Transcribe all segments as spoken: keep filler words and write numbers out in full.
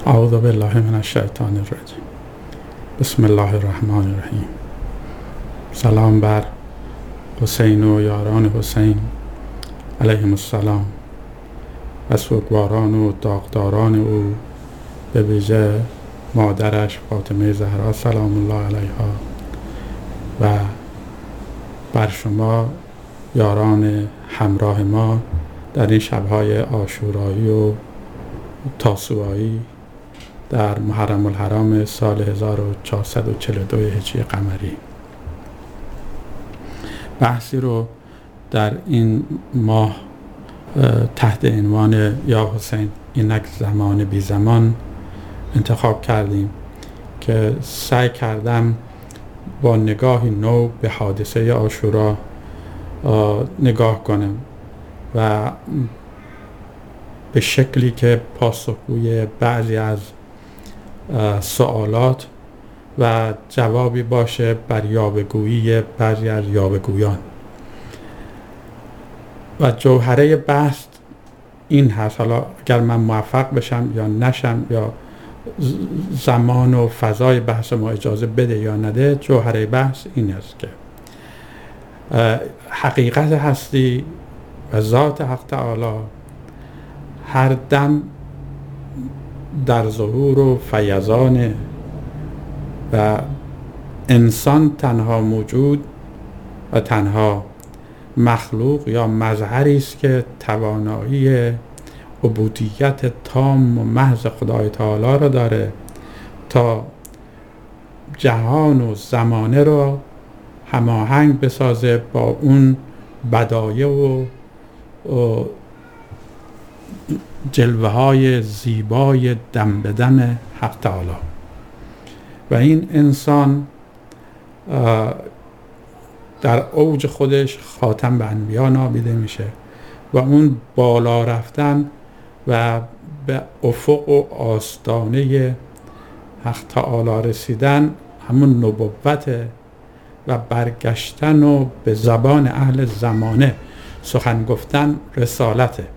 اعوذ بالله من الشیطان الرجیم. بسم الله الرحمن الرحیم. سلام بر حسین و یاران حسین علیهم السلام و سوگواران و داغداران او، به ویژه مادرش فاطمه زهرا سلام الله علیها و بر شما یاران همراه ما در این شبهای عاشورایی و تاسوعایی در محرم الحرام سال هزار و چهارصد و چهل و دو هجری قمری. بحثی رو در این ماه تحت عنوان یا حسین اینک زمان بی زمان انتخاب کردیم که سعی کردم با نگاهی نو به حادثه عاشورا نگاه کنم و به شکلی که پاسخگوی بعضی از سوالات و جوابی باشه بر یاوه‌گویی بعضی از یاوه‌گویان. و جوهره بحث این هست، حالا اگر من موفق بشم یا نشم یا زمان و فضای بحث ما اجازه بده یا نده، جوهره بحث این است که حقیقت هستی و ذات حق تعالی هر دم در ظهور و فیضان و انسان تنها موجود و تنها مخلوق یا مظهری است که توانایی عبودیت تام و محض خدای تعالی را داره تا جهان و زمانه را هماهنگ بسازه با اون بدایع و, و جلوه های زیبای دم به دم حق تعالی. و این انسان در اوج خودش خاتم به انبیا نامیده میشه و اون بالا رفتن و به افق و آستانه حق تعالی رسیدن همون نبوت و برگشتن و به زبان اهل زمانه سخن گفتن رسالته.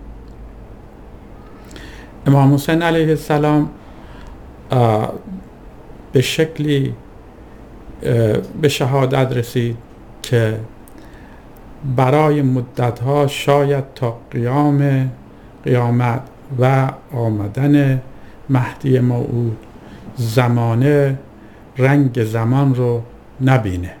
امام حسین علیه السلام به شکلی به شهادت رسید که برای مدتها شاید تا قیام قیامت و آمدن مهدی موعود زمانه رنگ زمان رو نبینه،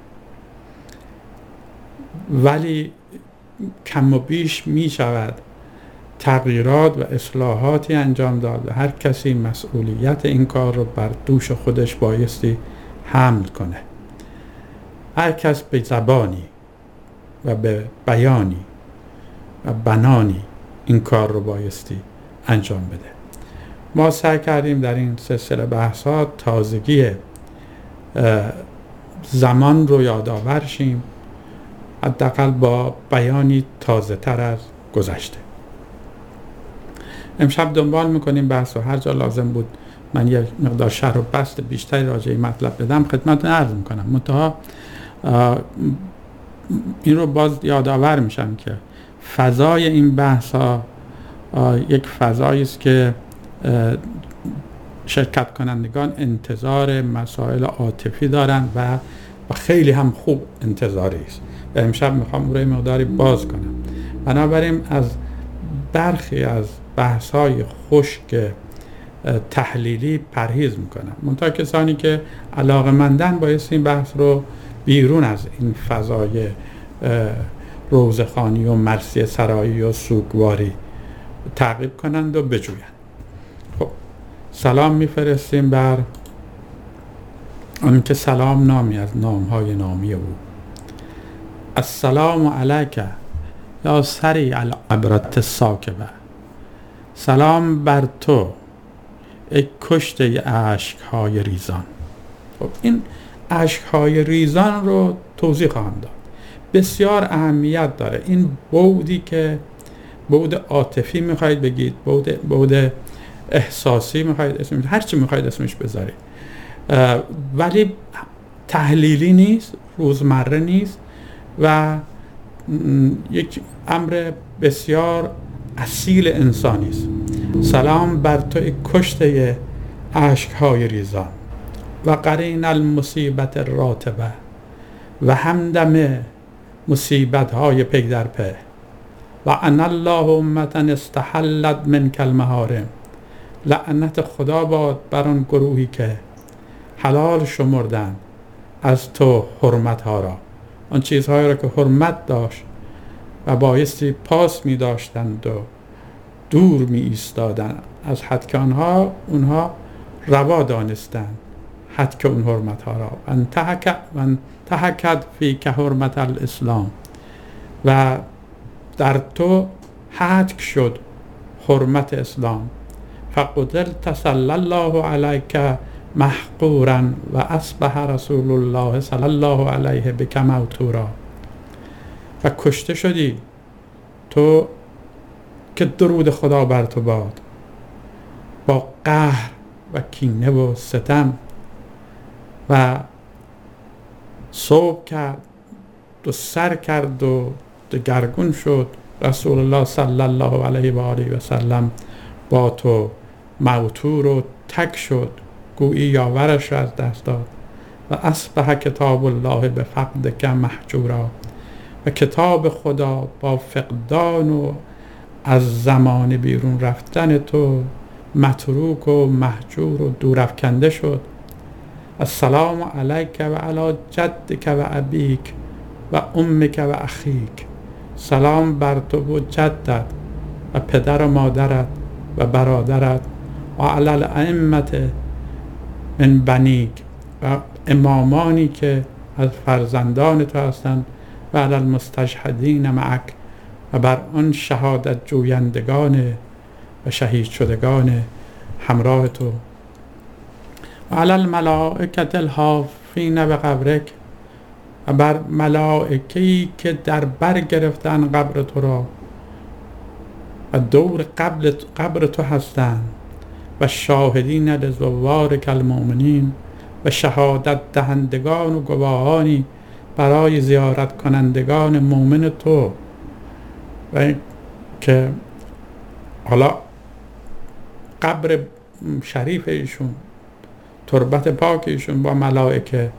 ولی کم و بیش می شود تغییرات و اصلاحاتی انجام داد و هر کسی مسئولیت این کار رو بر دوش خودش بایستی حمل کنه. هر کس به زبانی و به بیانی و بنانی این کار رو بایستی انجام بده. ما سعی کردیم در این سلسله بحثات تازگی زمان رو یادآور شیم، حداقل با بیانی تازه تر از گذشته. امشب دنبال میکنیم بحث و هر جا لازم بود من یک مقدار شرح و بسط بیشتری راجع این مطلب بدم خدمتتون عرض میکنم. منتها این رو باز یادآور میشم که فضای این بحث ها یک فضایی است که شرکت کنندگان انتظار مسائل عاطفی دارن و خیلی هم خوب انتظاری است و امشب میخوام اون رو مقداری باز کنم. بنابراین از برخی از بحث‌های خشک تحلیلی پرهیز میکنم. منتها کسانی که علاقه‌مندن بایستی این بحث رو بیرون از این فضای روزخوانی و مرثیه سرایی و سوگواری تعقیب کنند و بجویند. خب سلام میفرستیم بر آن که سلام نامی از نامهای نامی او. السلام علیک یا سری العبرت الساکبه. سلام بر تو ای کشته اشک‌های ریزان. خب این اشک‌های ریزان رو توضیح خواهم داد. بسیار اهمیت داره. این بعدی که بعد عاطفی میخواید بگید، بعد بعد احساسی میخواید اسمش، هر چی میخواید اسمش بذارید، ولی تحلیلی نیست، روزمره نیست و یک امر بسیار اصیل انسانی است. سلام بر تو ای کشته اشک‌های ریزان و قرین المصیبت راتبه و همدم مصیبت های پی در پی و ان الله امتا استحلت منک المحارم. لعنت خدا باد بر آن گروهی که حلال شمردند از تو حرمت ها را، آن چیزهایی را که حرمت داشت و بایستی پاس می داشتند و دور می ایستادند از حد که آنها اونها روا دانستند حد که اون حرمت ها را. انتهکت فی که حرمت الاسلام و در تو حد شد حرمت اسلام. فقتلت صلی الله علیک محقورا و اصبح رسول الله صلی الله علیه بک موتورا. و کشته شدی تو که درود خدا بر تو باد، با قهر و کینه و ستم، و صبح کرد و سر کرد و دگرگون شد رسول الله صلی الله علیه و آله و سلم با تو موتور و تک شد، گویی یاورش را از دست داد. و اصبح کتاب الله به فقدک محجورا، و کتاب خدا با فقدان و از زمان بیرون رفتن تو متروک و محجور و دورافکنده شد. السلام علیک و علی جدک و ابیک و امک و اخیک. سلام بر تو و جدت و پدر و مادرت و برادرت و علی الائمه من بنیک و امامانی که از فرزندان تو هستند و علی المستشهدین معک و بر آن شهادت جویندگان و شهید شدگان همراه تو. و علی الملائکه الحافین به قبرک و بر ملائکه‌ای که در بر گرفتن قبر تو را و دور قبر, قبر تو هستند و شاهدین لزوارک المؤمنین و شهادت دهندگان و گواهانی برای زیارت کنندگان مؤمن تو. و که حالا قبر شریف ایشون، تربت پاک ایشون با ملائکه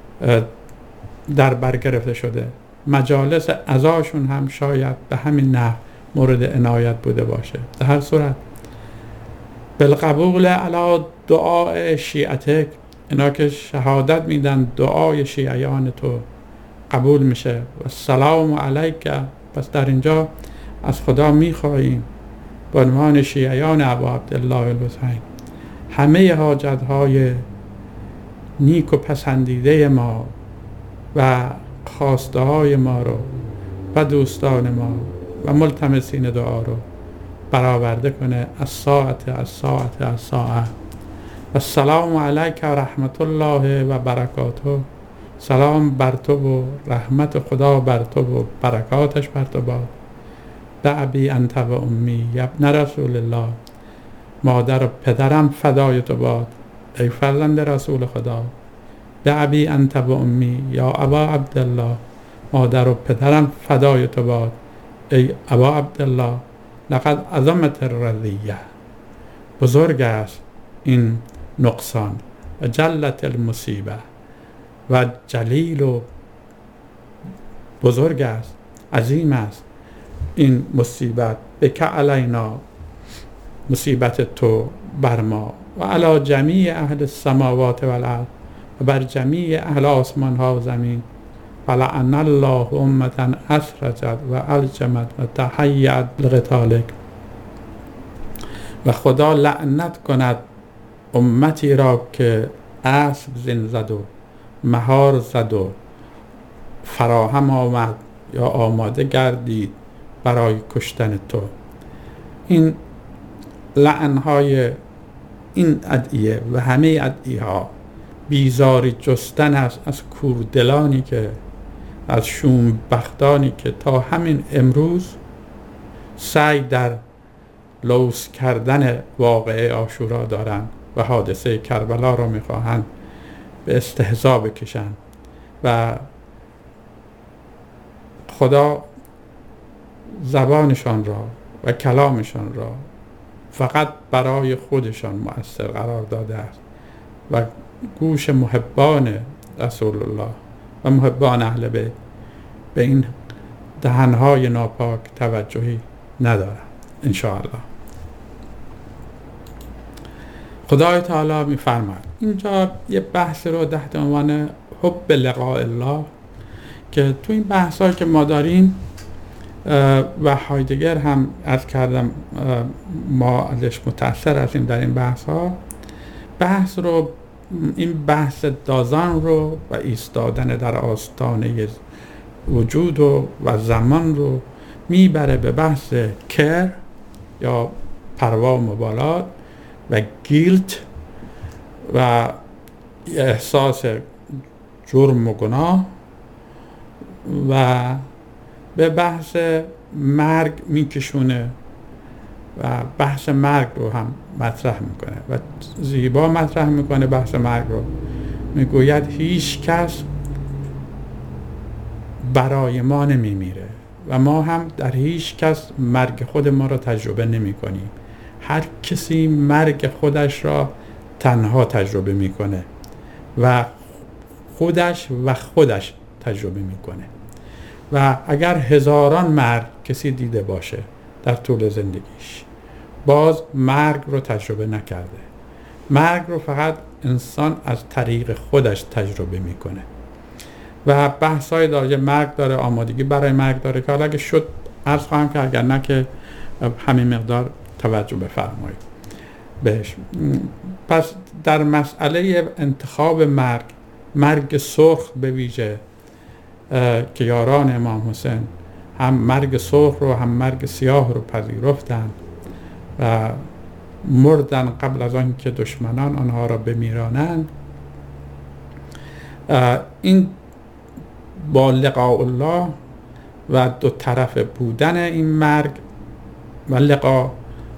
در بر گرفته شده، مجالس عزاشون هم شاید به همین نحو مورد عنایت بوده باشه. در هر صورت بالقبول علی دعاء شیعتک، اینا که شهادت میدن دعای شیعیان تو قبول میشه. و سلام علیک، پس در اینجا از خدا میخواهیم به عنوان شیعیان ابا عبدالله الحسین همه حاجت های نیک و پسندیده ما و خواسته های ما رو و دوستان ما و ملتمسین دعا رو برآورده کنه. از ساعت از ساعت از ساعت. و السلام علیک و رحمت الله و برکاته. سلام بر تو و رحمت خدا بر تو و برکاتش بر تو باد. بابی انت و امی ابن رسول الله، مادر و پدرم فدای تو باد ای فرزند رسول خدا. بابی انت و امی یا ابا عبدالله، مادر و پدرم فدای تو باد ای ابا عبدالله. لقد عظمت الرضیه، بزرگ است این نقصان، و جلت المصیبه، و جلیل و بزرگ است، عظیم است این مصیبت. بک علینا، مصیبت تو بر ما، و علی جمیع اهل السماوات و الارض، و بر جمیع اهل آسمان ها و زمین. فلعن الله امتا اسرجت و الجمت و تحیعت لقتالک. و خدا لعنت کند امتی را که اسب زین زد و مهار زد و فراهم آمد یا آماده گردید برای کشتن تو. این لعنهای این ادعیه و همه ادعیه ها بیزاری جستن است از کوردلانی که، از شوم بختانی که تا همین امروز سعی در لوث کردن واقعه عاشورا دارند و حادثه کربلا را میخواهند به استهزا بکشند. و خدا زبانشان را و کلامشان را فقط برای خودشان مؤثر قرار داده است و گوش محبان رسول الله و محبان اهل بیت به این دهنهای ناپاک توجهی ندارد. انشاءالله. خدای تعالی می‌فرماید اینجا یه بحث رو تحت عنوان حب لقاء الله که تو این بحث‌هایی که ما داریم و هایدگر هم عرض کردم ما ازش متأثر هستیم در این بحث‌ها، بحث رو این بحث دازان رو و ایستادن در آستانه وجود و, و زمان رو میبره به بحث کر یا پروا و مبالات و گیلت و احساس جرم و گناه و به بحث مرگ میکشونه و بحث مرگ رو هم مطرح میکنه و زیبا مطرح میکنه بحث مرگ رو. میگوید هیچ کس برای ما نمیمیره و ما هم در هیچ کس مرگ خود ما را تجربه نمی کنیم. هر کسی مرگ خودش را تنها تجربه میکنه و خودش و خودش تجربه میکنه و اگر هزاران مرگ کسی دیده باشه در طول زندگیش باز مرگ رو تجربه نکرده. مرگ رو فقط انسان از طریق خودش تجربه میکنه و بحث‌های داره، مرگ داره، آمادگی برای مرگ داره که حالا اگه شد عرض خواهم که اگر نه که همین مقدار توجه بفرمایید بهش. پس در مسئله انتخاب مرگ، مرگ سرخ به ویژه که یاران امام حسین هم مرگ سرخ رو هم مرگ سیاه رو پذیرفتند و مردن قبل از آن که دشمنان آنها را بمیرانند، این با لقاء الله و دو طرف بودن این مرگ و لقاء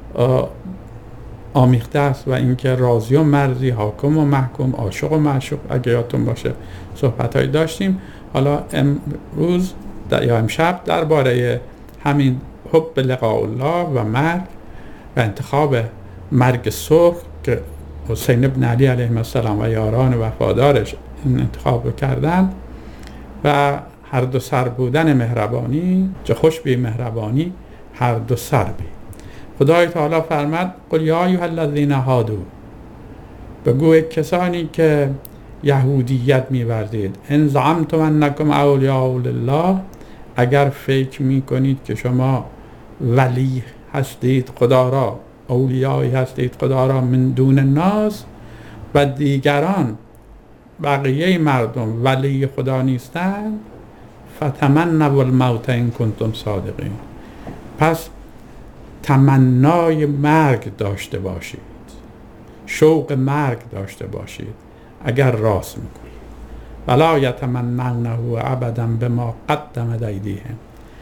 آمیخته است و اینکه راضی و مرضی، حاکم و محکوم، عاشق و معشوق اگه یادتون باشه صحبت‌هایی داشتیم. حالا امروز یا امشب درباره همین حب لقاء الله و مرگ و انتخاب مرگ سرخ که حسین ابن علی علیه السلام و یاران وفادارش این انتخاب رو کردند و هر دو سر بودن مهربانی، چه خوش بی مهربانی هر دو سر بی. خدای تعالی فرمد قل یا ایها الذین هادو، بگو کسانی که یهودیت می‌ورزید، ان زعمتم انکم اولیاء لله، اگر فکر می‌کنید که شما ولی هستید خدا را، اولیایی هستید خدا را من دون الناس و دیگران بقیه مردم ولی خدا نیستند، فتمنوا الموت ان کنتم صادقین، پس تمنای مرگ داشته باشید، شوق مرگ داشته باشید اگر راست میکنید. ولا یتمنونه ابدا بما قدمت ایدیهم،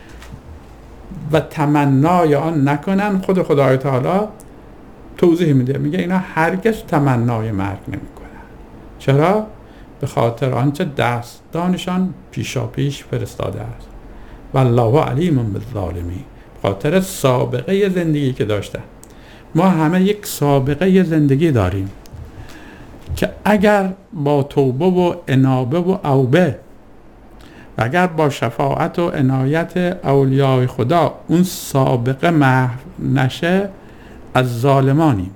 و تمنای آن نکنن. خود خدای تعالی توضیح میده، میگه اینا هرگز تمنای مرگ نمیکنن. چرا؟ به خاطر آنچه دستانشان پیشا پیش فرستاده است. والله علیم بالظالمین، خاطر سابقه زندگی که داشتن. ما همه یک سابقه زندگی داریم که اگر با توبه و انابه و اوبه و اگر با شفاعت و عنایت اولیاء خدا اون سابقه محو نشه، از ظالمانیم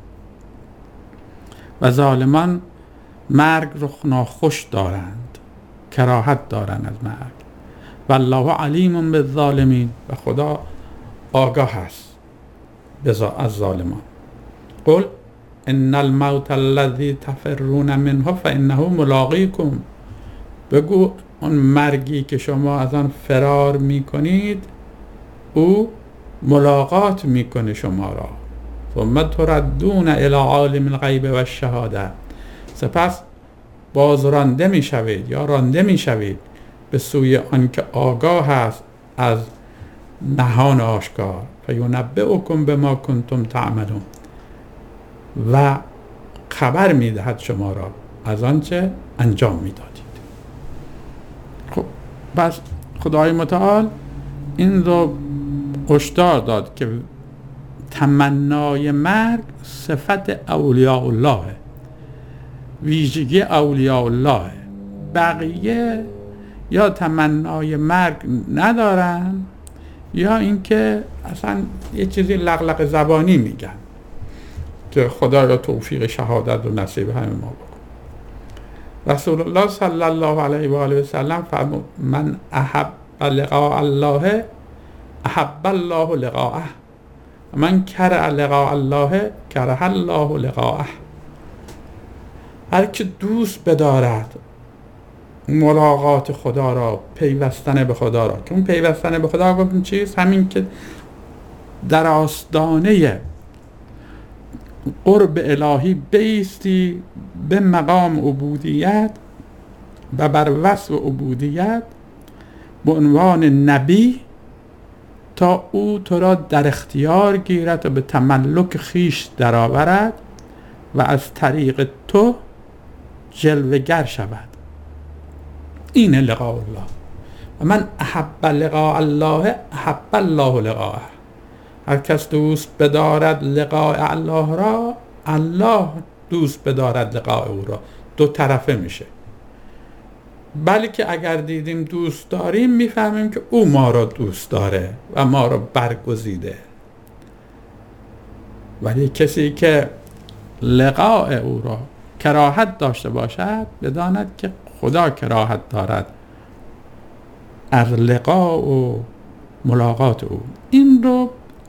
و ظالمان مرگ رو ناخوش دارند، کراهت دارند از مرگ. والله علیم بالظالمین، و خدا آگاه است از ظالمان. قل ان الموت الذی تفرون منه فانه ملاقیکم، بگو اون مرگی که شما از آن فرار میکنید او ملاقات میکنه شما را. ثم تردون الی عالم الغیب و الشهاده، سپس باز رانده میشوید یا رانده میشوید به سوی آن که آگاه است از نهان آشکار. فینبئکم بما کنتم تعملون، و خبر میدهد شما را از آنچه انجام میدادید. خب پس خدای متعال این رو هشدار داد که تمنای مرگ صفت اولیاء الله، ویژگی اولیاء الله. بقیه یا تمنای مرگ ندارن یا اینکه اصلا یه چیزی لغلق زبانی میگن که خدا را توفیق شهادت و نصیب همه ما بکن. رسول الله صلی الله علیه و آله و سلم فرمود من احب لقاء الله احب الله لقاءه، من کره لقاء الله کره الله لقاءه. هر که دوست بدارد ملاقات خدا را، پیوستن به خدا را، که اون پیوستن به خدا گفتیم چیست؟ همین که در آستانه قرب الهی بیستی به مقام عبودیت و بر وصف عبودیت به عنوان نبی تا او تو را در اختیار گیرد و به تملک خیش درآورد و از طریق تو جلوه‌گر شود. این لقاء الله. و من احب لقاء الله احب الله لقاءه. هر کس دوست بدارد لقاء الله را، الله دوست بدارد لقاء او را. دو طرفه میشه. بلکه اگر دیدیم دوست داریم میفهمیم که او ما را دوست داره و ما را برگزیده. ولی کسی که لقاء او را کراهت داشته باشد بداند که خدا کراهت دارد از لقاء و ملاقات او. این رو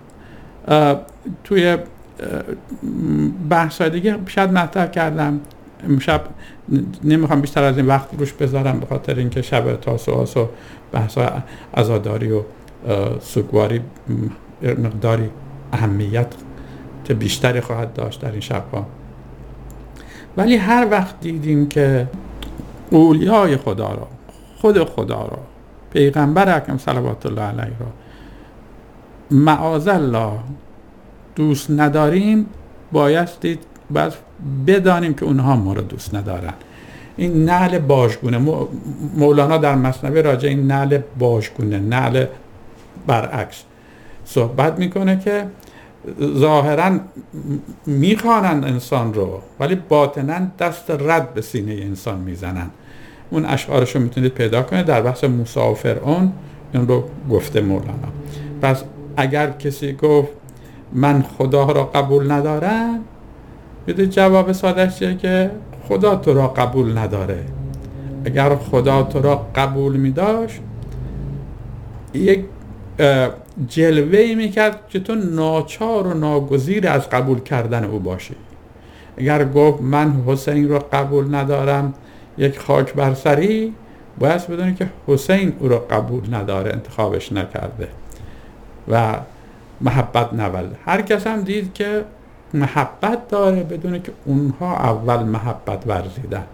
توی بحث‌های دیگه شاید مطرح کردم. امشب نمیخوام بیشتر از این وقت روش بذارم به خاطر اینکه شب تاسوعاست و بحث‌های عزاداری و سوگواری مقداری اهمیت بیشتری خواهد داشت در این شب‌ها. ولی هر وقت دیدیم که اولیای خدا را، خود خدا را، پیغمبر اکرم صلوات الله علیه را معاذالله دوست نداریم، بایستی باید بدانیم که اونها ما را دوست ندارن. این نعل باژگونه، مولانا در مثنوی راجع این نعل باژگونه، نعل برعکس صحبت میکنه که ظاهرا میخوانند انسان رو ولی باطنا دست رد به سینه انسان میزنن. اون اشعارشو میتونید پیدا کنید در بحث موسی و فرعون، این رو گفته مولانا. پس اگر کسی گفت من خدا را قبول ندارم، بده جواب سادهش چیه که خدا تو را قبول نداره. اگر خدا تو را قبول میداشت یک جلوه‌ای میکرد که تو ناچار و ناگزیر از قبول کردن او باشی. اگر گفت من حسین را قبول ندارم، یک خاک بر سری، باید بدونی که حسین او را قبول نداره، انتخابش نکرده و محبت نولده. هر کس هم دید که محبت داره بدونه که اونها اول محبت ورزیدن.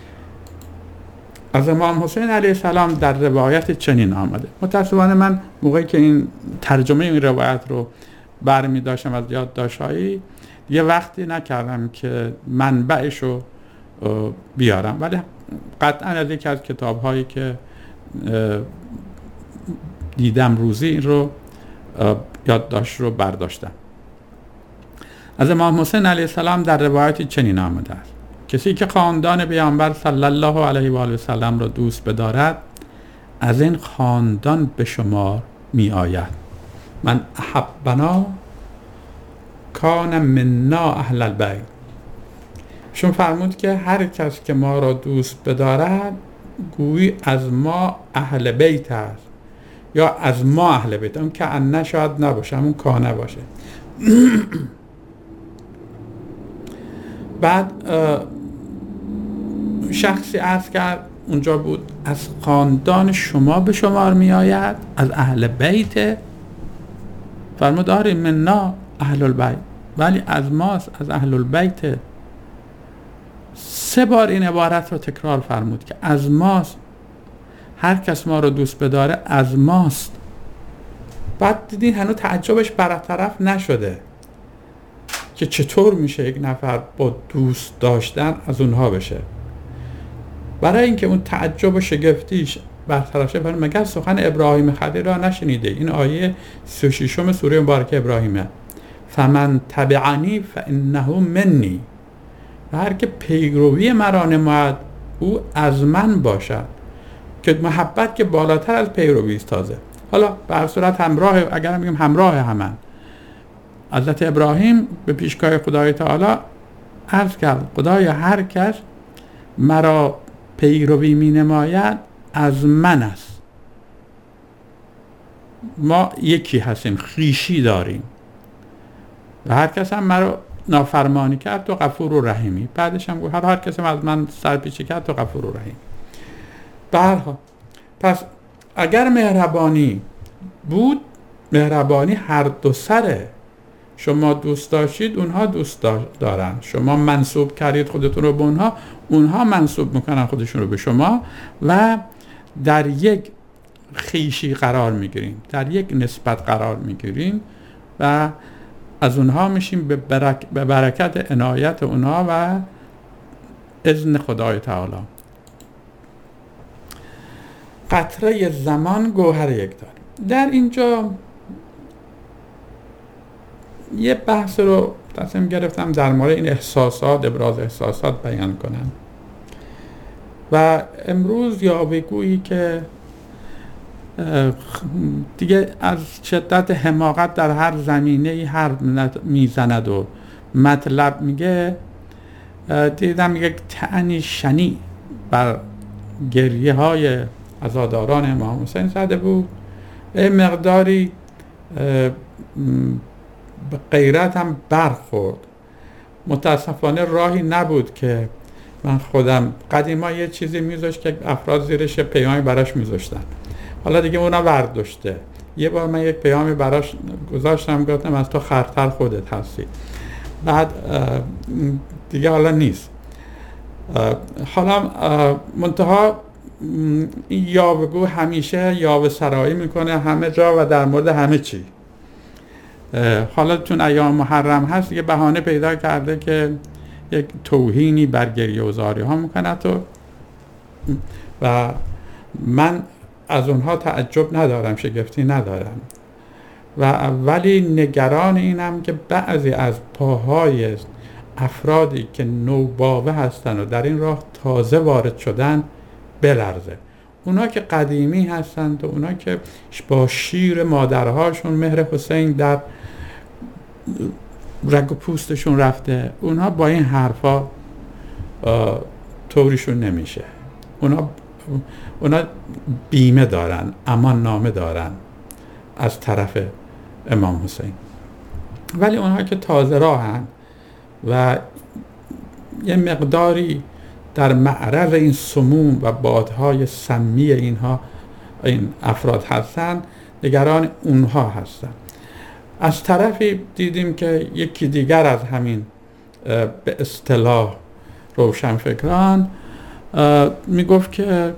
از امام حسین علیه السلام در روایت چنین آمده. متاسفانه من موقعی که این ترجمه این روایت رو برمی داشتم از یادداشت‌هایی یه وقتی نکردم که منبعش رو بیارم، ولی قطعا از یکی از کتاب‌هایی که دیدم روزی این رو یادداشت رو برداشتم. از امام حسین علیه السلام در روایتی چنین آمده است: کسی که خاندان پیامبر صلی الله علیه و آله و سلم را دوست بدارد از این خاندان به شمار می آید. من احبنا کان منا اهل البیت. شون فرمود که هر کس که ما را دوست بدارد گویی از ما اهل بیت است، یا از ما اهل بیت. اون که انه شاید نباشه، همون کانه باشه. بعد شخصی عرض کرد اونجا بود از خاندان شما به شمار می آید، از اهل بیت. فرمود آره منا اهل البیت، ولی از ماست، از اهل البیت. سه بار این عبارت رو تکرار فرمود که از ماست، هر کس ما رو دوست بداره از ماست. بعد دیدین هنوز تعجبش برطرف نشده که چطور میشه یک نفر با دوست داشتن از اونها بشه. برای اینکه اون تعجب و شگفتیش برطرف شه، فرمود مگر سخن ابراهیم خلیل را نشنیده؟ این آیه سی و ششم سوره مبارکه ابراهیمه. فمن تبعنی فانه منی، و هر که پیروی مرا نماید او از من باشد. که محبت که بالاتر از پیروی است. تازه حالا به هر صورت همراه، اگر میگیم همراه همن، حضرت ابراهیم به پیشگاه خدای تعالی عرض کرد خدای هر کس مرا پیروی می نماید از من است. ما یکی هستیم، خویشی داریم، و هر کس هم مرا نافرمانی کرد تو غفور و رحیمی. بعدش هم گفت هر هر کس از من سرپیچی کرد تو غفور و رحیم. به هر حال پس اگر مهربانی بود، مهربانی هر دو سره. شما دوست داشتید اونها دوست دارن، شما منسوب کردید خودتون رو به اونها، اونها منسوب میکنن خودشون رو به شما، و در یک خویشی قرار میگیریم، در یک نسبت قرار میگیریم و از اونها میشیم به, برک به برکت عنایت اونها و اذن خدای تعالی. قطره زمان گوهر یک داریم. در اینجا یه بحث رو تصمیم گرفتم در مورد این احساسات، ابراز احساسات بیان کنم. و امروز یاوه‌گویی که دیگه از شدت حماقت در هر زمینه‌ای حرف میزند و مطلب میگه، دیدم یک طعنی شنیع بر گریه های عزاداران امام حسین زده بود. مقداری به غیرت هم برخورد. متاسفانه راهی نبود که من خودم، قدیما یه چیزی میذاشت که افراد زیرش پیامی براش میذاشتن، حالا دیگه اونا برداشته. یه بار من یک پیامی براش گذاشتم، گفتم از تو خرتر خودت هستی، بعد دیگه حالا نیست. حالا منتها یاوه‌گو همیشه یاوه سرایی میکنه همه جا و در مورد همه چی. حالا چون ایام محرم هست یه بهانه پیدا کرده که یک توهینی بر گریه و زاری ها میکنه تو، و من از اونها تعجب ندارم، شگفتی ندارم، و ولی نگران اینم که بعضی از پاهای افرادی که نوباوه هستن و در این راه تازه وارد شدن بلرزه. اونا که قدیمی هستند و اونا که با شیر مادرهاشون مهر حسین در رگ و پوستشون رفته، اونا با این حرفا طوریشون نمیشه. اونا اونا بیمه دارن، امان نامه دارن از طرف امام حسین. ولی اونها که تازه راهن و یه مقداری در معرض این سموم و بادهای سمی اینها این افراد هستن، نگران اونها هستن. از طرفی دیدیم که یکی دیگر از همین به اصطلاح روشنفکران میگفت که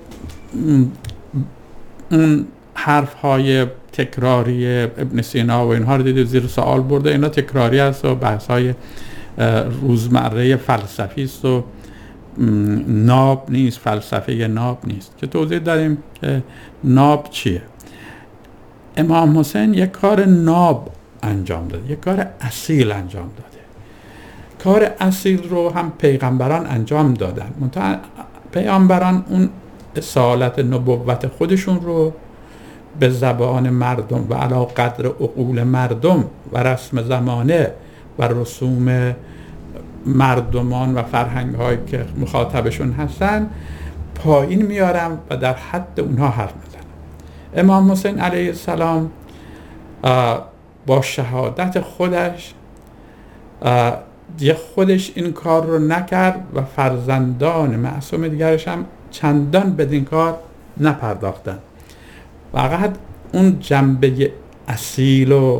اون حرفهای تکراری ابن سینا و اینها رو دیدیم زیر سوال برده، اینا تکراری است و بحث‌های روزمره فلسفی است و ناب نیست، فلسفه ناب نیست. که توضیح داریم که ناب چیه. امام حسین یک کار ناب انجام داده، یک کار اصیل انجام داده. کار اصیل رو هم پیغمبران انجام دادن، منتها پیغمبران اون اصالت نبوت خودشون رو به زبان مردم و علی قدر عقول مردم و رسم زمانه و رسوم مردمان و فرهنگ هایی که مخاطبشون هستن پایین میارم و در حد اونها حرف میزنم. امام حسین علیه السلام با شهادت خودش دیگه خودش این کار رو نکرد و فرزندان معصوم دیگرش هم چندان بدین کار نپرداختن. فقط اون جنبه اصیل و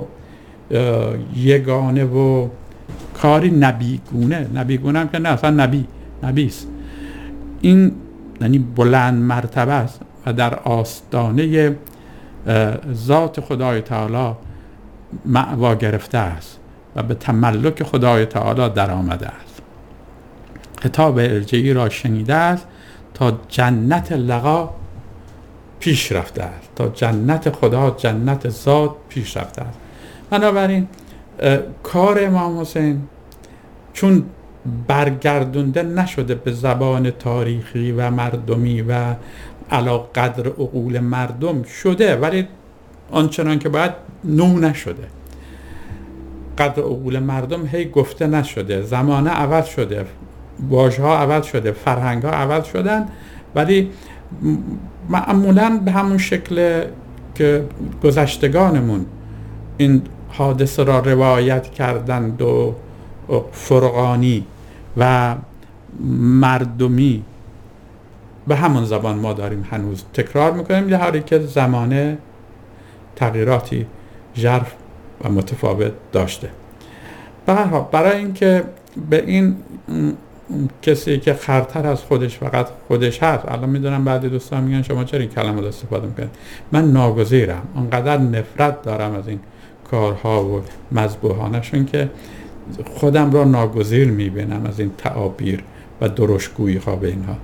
یگانه و کاری نبیگونه، نبیگونه هم که نه، اصلا نبی نبیست، این یعنی بلند مرتبه است و در آستانه ذات خدای تعالی مأوا گرفته است و به تملک خدای تعالی در آمده است. خطاب ارجعی را شنیده است تا جنت لقا پیش رفته است، تا جنت خدا، جنت ذات پیش رفته است. بنابراین کار امام حسین چون برگردونده نشده به زبان تاریخی و مردمی و علا قدر عقول مردم شده، ولی آنچنان که باید نو نشده. قدر عقول مردم هی گفته نشده، زمانه عوض شده، واژه‌ها عوض شده، فرهنگ‌ها عوض شدن، ولی معمولاً به همون شکل که گذشتگانمون این حادثه را روایت کردند و فرقانی و مردمی، به همون زبان ما داریم هنوز تکرار میکنیم، در حالی که زمانه تغییراتی ژرف و متفاوت داشته. برای اینکه به این کسی که خرتر از خودش فقط خودش هست، الان میدونم بعضی دوستان میگن شما چرا این کلمه رو استفاده میکنید، من ناگزیرم، انقدر نفرت دارم از این کارها و مذبوحانشون که خودم را ناگزیر میبینم از این تعابیر و درشتگویی ها به اینها.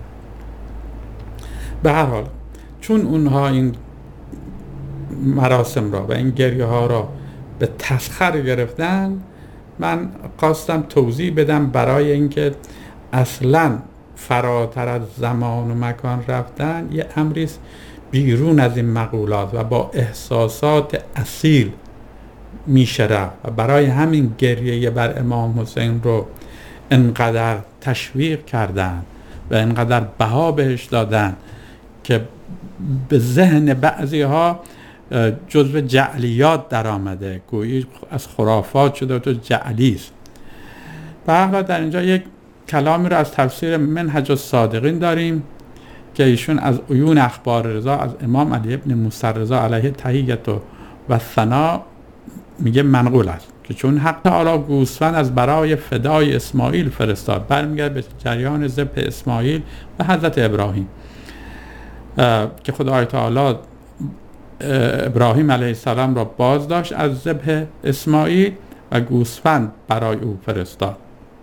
به هر حال چون اونها این مراسم را و این گریه ها را به تسخر گرفتن، من خواستم توضیح بدم برای اینکه اصلا فراتر از زمان و مکان رفتن یه امریست بیرون از این مقولات و با احساسات اصیل میشه رفت، و برای همین گریه بر امام حسین رو انقدر تشویق کردن و انقدر بها بهش دادن که به ذهن بعضی ها جزو جعلیات در آمده، گویی از خرافات شده و تو جعلی است. به هر حال در اینجا یک کلامی رو از تفسیر منهج الصادقین داریم که ایشون از عیون اخبار رضا از امام علی ابن موسی رضا علیه تحیت و ثنا میگه منقول است که چون حق تعالی گوسفند از برای فدای اسماعیل فرستاد، برمیگرده به جریان ذبح اسماعیل و حضرت ابراهیم که خدای تعالی ابراهیم علیه السلام را باز داشت از ذبح اسماعیل و گوسفند برای او فرستاد.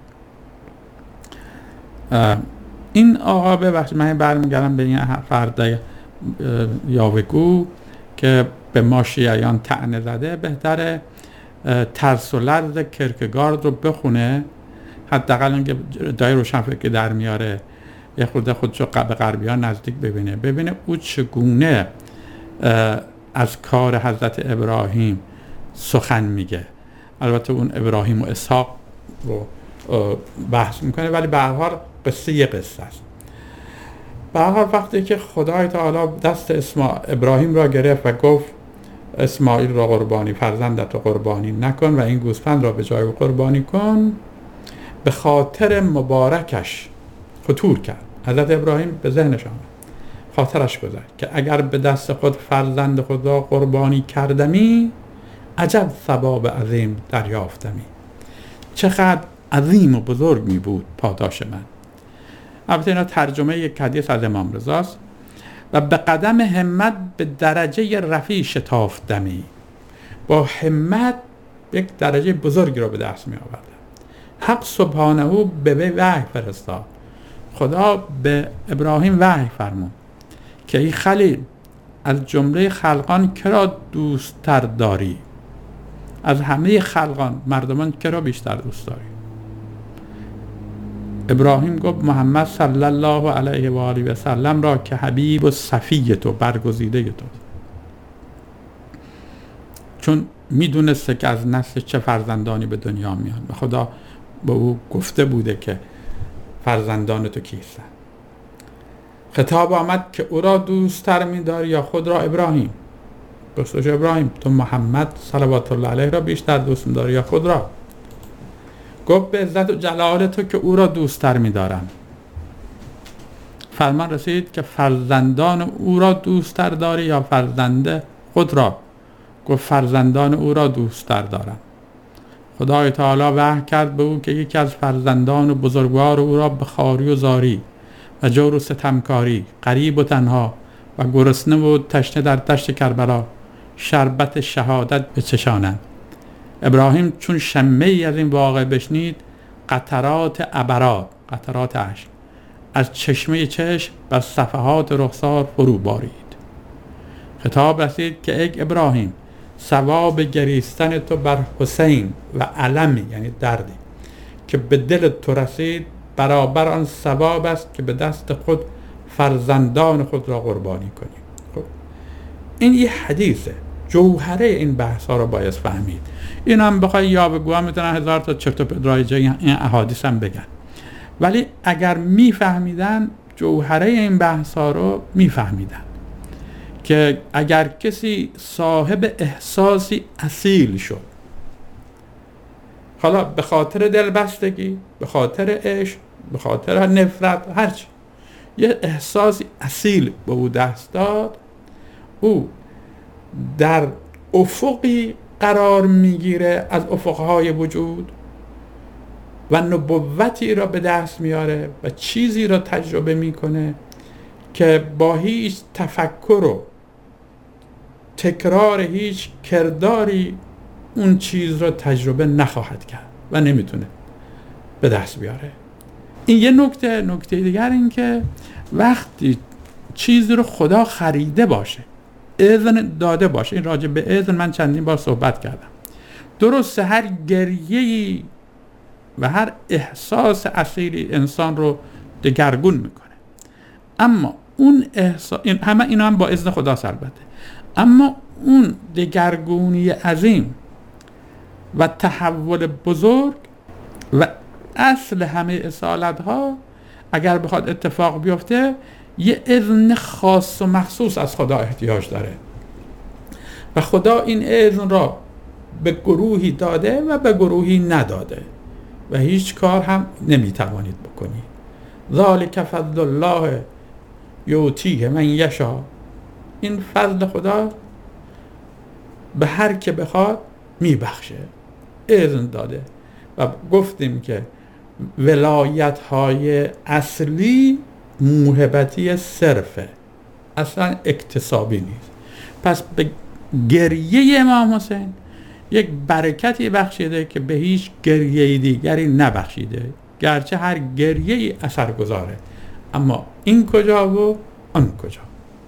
این آقا ببخشید من برمیگردم به این فرد یاوهگو که به ما شیعیان طعنه زده، بهتره ترس و لرز کرکگارد رو بخونه، حداقل اینکه دای روشنفکر در میاره یه خورده خودشو به غربیان نزدیک ببینه، ببینه او چگونه از کار حضرت ابراهیم سخن میگه. البته اون ابراهیم و اسحاق رو بحث میکنه، ولی به هر حال قصه یه قصه است. به هر حال وقتی که خدای تعالی دست اسما ابراهیم را گرفت و گفت اسماعیل را قربانی، فرزندت را قربانی نکن و این گوسفند را به جای قربانی کن، به خاطر مبارکش خطور کرد. حضرت ابراهیم به ذهنش آمد، خاطرش گذشت که اگر به دست خود فرزند خود را قربانی کردمی عجب ثواب عظیم دریافتمی، چقدر عظیم و بزرگ می بود پاداش من. البته اینا ترجمه یک حدیث از امام رضاست. و به قدم همت به درجه رفیع شتافتمی، با همت یک درجه بزرگی را به دست می آوردن. حق سبحانه به وحی فرستاد، خدا به ابراهیم وحی فرمود که ای خلیل از جمله خلقان کرا دوست تر داری؟ از همه خلقان مردمان کرا بیشتر دوست داری؟ ابراهیم گفت محمد صلی الله علیه و آله و سلم را که حبیب و صفی تو، برگزیده تو، چون میدونسته که از نسل چه فرزندانی به دنیا میان و خدا به او گفته بوده که فرزندان تو کیستن. خطاب آمد که او را دوست‌تر می‌داری یا خود را ابراهیم؟ گفتش ابراهیم تو محمد صلوات الله علیه را بیشتر دوست می‌داری یا خود را؟ گفت به عزت و جلال تو که او را دوست‌تر می‌دارم. فرمان رسید که فرزندان او را دوست‌تر داری یا فرزند خود را؟ گفت فرزندان او را دوست‌تر دارم. خدای تعالی وحی کرد به او که یکی از فرزندان و بزرگوار او را به خواری و زاری و جور و ستمکاری، غریب و تنها و گرسنه و تشنه در دشت کربلا شربت شهادت بچشانند. ابراهیم چون شمه ای از این واقع بشنید، قطرات عبرات، قطرات اشک از چشمه چشم و صفحات رخسار فرو بارید. خطاب رسید که ای ابراهیم ثواب گریستن تو بر حسین و علمی، یعنی دردی که به دل تو رسید، برابر آن ثواب است که به دست خود فرزندان خود را قربانی کنی. خب این یه حدیثه، جوهره این بحث ها رو باید فهمید. این هم بخوای یا بگو هم میتونن هزار تا چرت و پرت رایجه این احادیث هم بگن، ولی اگر میفهمیدن جوهره این بحث ها رو میفهمیدن که اگر کسی صاحب احساسی اصیل شد، حالا به خاطر دلبستگی، به خاطر عشق، به خاطر نفرت، هرچی، یه احساسی اصیل به او دست داد، او در افقی قرار میگیره از افقهای وجود و نبوتی را به دست میاره و چیزی را تجربه میکنه که با هیچ تفکر و تکرار هیچ کرداری اون چیز را تجربه نخواهد کرد و نمیتونه به دست بیاره. این یه نکته. نکته دیگر این که وقتی چیزی رو خدا خریده باشه، اذن داده باشه، این راجع به اذن من چندین بار صحبت کردم، درسته هر گریه‌ای و هر احساس اصیلی انسان رو دگرگون میکنه، اما اون احساس، این همه اینا هم با اذن خداست البته، اما اون دگرگونی عظیم و تحول بزرگ و اصل همه اصالت ها اگر بخواد اتفاق بیفته یه اذن خاص و مخصوص از خدا احتیاج داره و خدا این اذن را به گروهی داده و به گروهی نداده و هیچ کار هم نمیتوانید بکنید. ذالک فضل الله یؤتیه من یشاء، این فضل خدا به هر که بخواد میبخشه، اذن داده. و گفتیم که ولایت های اصلی موهبتی صرفه، اصلا اکتسابی نیست. پس به گریه امام حسین یک برکتی بخشیده که به هیچ گریه دیگری نبخشیده، گرچه هر گریه اثر گذاره، اما این کجا و آن کجا.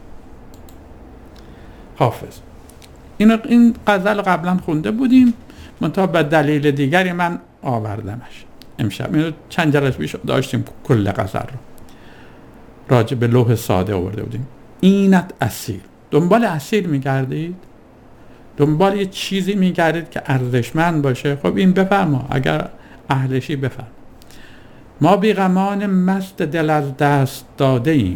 حافظ این این غزل قبلا خونده بودیم، منتها به دلیل دیگری من آوردمش امشب. اینو چند جلسه پیش داشتیم کل غزل رو راجع به لوح ساده آورده بودیم. اینت اصیل، دنبال اصیل میگردید، دنبال یه چیزی میگردید که ارزشمند باشه. خب این بفرما، اگر اهلشی بفرما. ما بیغمان مست دل از دست داده ایم،